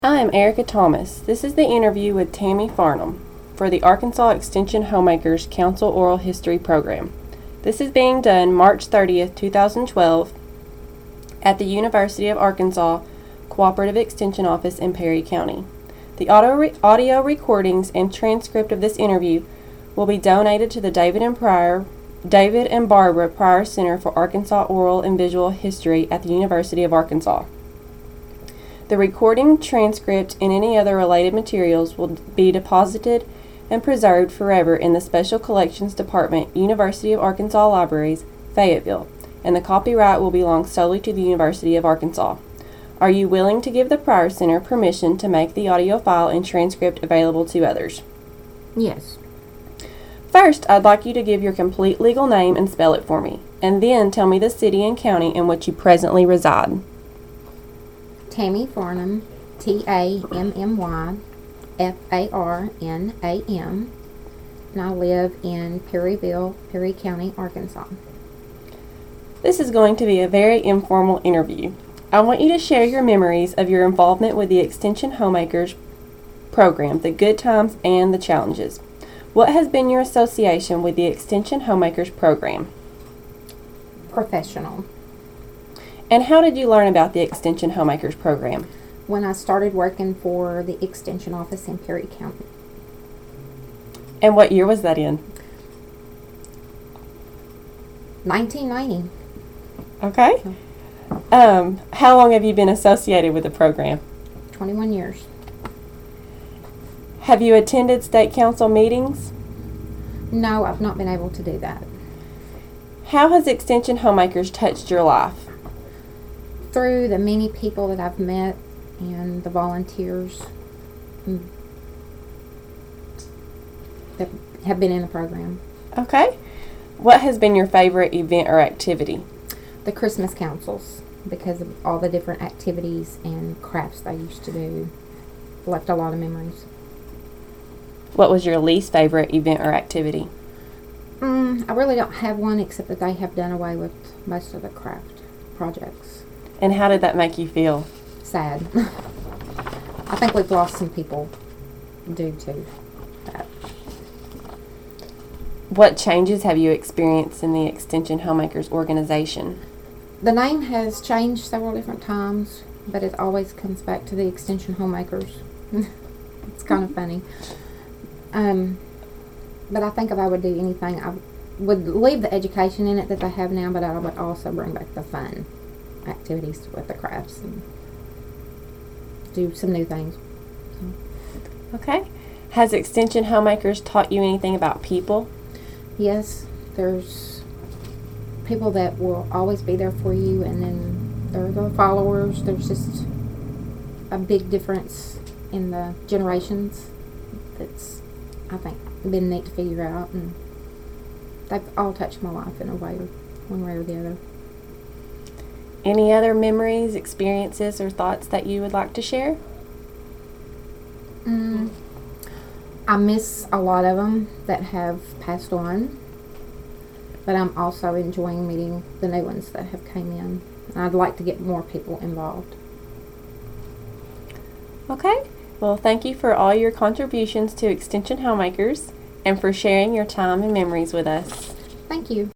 I'm Erica Thomas. This is the interview with Tammy Farnham for the Arkansas Extension Homemakers Council Oral History Program. This is being done March 30th, 2012 at the University of Arkansas Cooperative Extension Office in Perry County. The audio recordings and transcript of this interview will be donated to the David and Barbara Pryor Center for Arkansas Oral and Visual History at the University of Arkansas. The recording, transcript, and any other related materials will be deposited and preserved forever in the Special Collections Department, University of Arkansas Libraries, Fayetteville, and the copyright will belong solely to the University of Arkansas. Are you willing to give the Pryor Center permission to make the audio file and transcript available to others? Yes. First, I'd like you to give your complete legal name and spell it for me, and then tell me the city and county in which you presently reside. Tammy Farnham, Tammy Farnam, and I live in Perryville, Perry County, Arkansas. This is going to be a very informal interview. I want you to share your memories of your involvement with the Extension Homemakers program, the good times and the challenges. What has been your association with the Extension Homemakers program? Professional. And how did you learn about the Extension Homemakers program? When I started working for the Extension office in Perry County. And what year was that in? 1990. Okay. How long have you been associated with the program? 21 years. Have you attended state council meetings? No, I've not been able to do that. How has Extension Homemakers touched your life? Through the many people that I've met and the volunteers that have been in the program. Okay. What has been your favorite event or activity? The Christmas councils, because of all the different activities and crafts they used to do. Left a lot of memories. What was your least favorite event or activity? I really don't have one, except that they have done away with most of the craft projects. And how did that make you feel? Sad. I think we've lost some people due to that. What changes have you experienced in the Extension Homemakers organization? The name has changed several different times, but it always comes back to the Extension Homemakers. It's kind of funny. But I think if I would do anything, I would leave the education in it that they have now, but I would also bring back the fun activities with the crafts and do some new things. Okay. Has Extension Homemakers taught you anything about people? Yes, there's people that will always be there for you, and then there are the followers. There's just a big difference in the generations that's, I think, been neat to figure out, and they've all touched my life in a way, one way or the other. Any other memories, experiences, or thoughts that you would like to share? I miss a lot of them that have passed on, but I'm also enjoying meeting the new ones that have came in. And I'd like to get more people involved. Okay. Well, thank you for all your contributions to Extension Homemakers and for sharing your time and memories with us. Thank you.